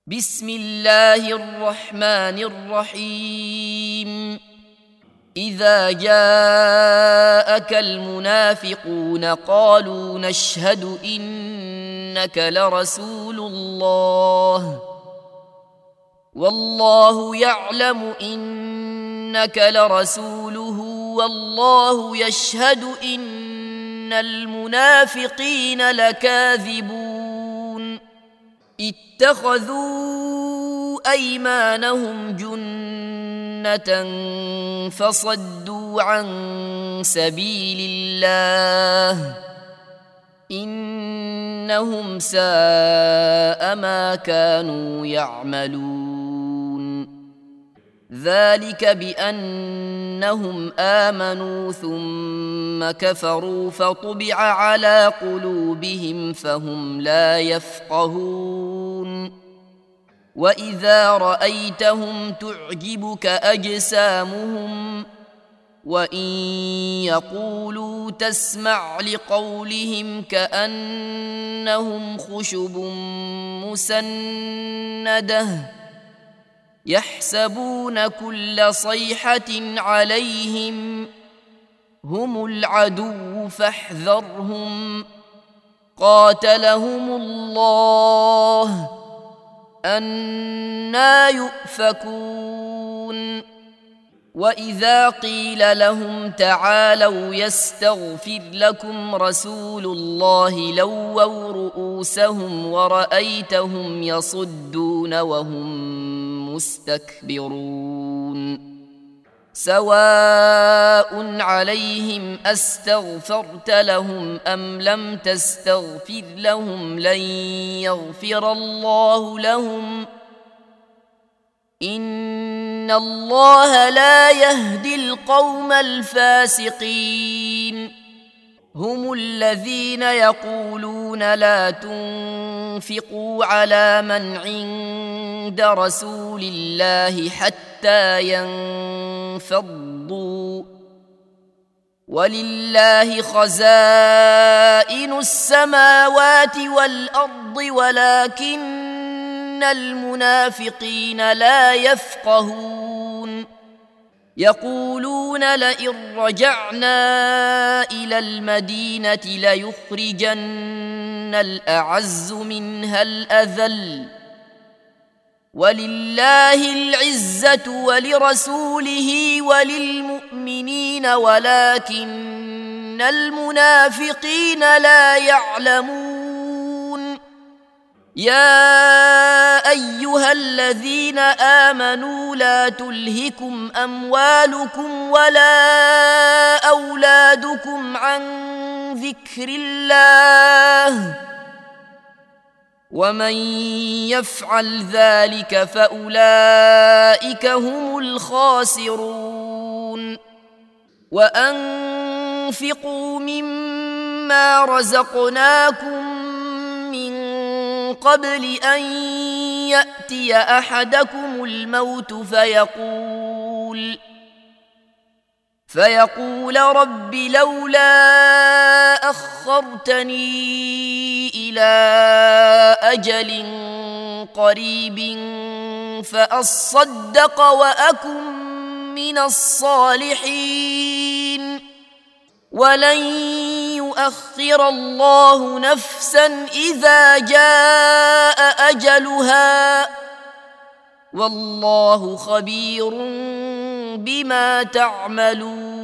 بسم الله الرحمن الرحيم. إذا جاءك المنافقون قالوا نشهد إنك لرسول الله والله يعلم إنك لرسوله والله يشهد إن المنافقين لكاذبون. اتخذوا أيمانهم جنة فصدوا عن سبيل الله إنهم ساء ما كانوا يعملون. ذلك بأنهم آمنوا ثم كفروا فطبع على قلوبهم فهم لا يفقهون. وإذا رأيتهم تعجبك أجسامهم وإن يقولوا تسمع لقولهم كأنهم خشب مسندة يحسبون كل صيحة عليهم هم العدو فاحذرهم قاتلهم الله أنى يؤفكون. وإذا قيل لهم تعالوا يستغفر لكم رسول الله لووا رؤوسهم ورأيتهم يصدون وهم مستكبرون. سواء عليهم أستغفرت لهم أم لم تستغفر لهم لن يغفر الله لهم إن الله لا يهدي القوم الفاسقين. هم الذين يقولون لا تنفقوا على من عند رسول الله حتى ينفضوا ولله خزائن السماوات والأرض ولكن المنافقين لا يفقهون. يقولون لئن رجعنا إلى المدينة ليخرجن الأعز منها الأذل ولله العزة ولرسوله وللمؤمنين ولكن المنافقين لا يعلمون. يا أيها الذين آمنوا لا تلهكم أموالكم ولا أولادكم عن ذكر الله ومن يفعل ذلك فأولئك هم الخاسرون. وأنفقوا مما رزقناكم من قبل أن يأتي أحدكم الموت فيقول رب لولا أخرتني إلى أجل قريب فأصدق وأكن من الصالحين ولن يؤخر الله نفسا إذا جاء أجلها والله خبير بما تعملون.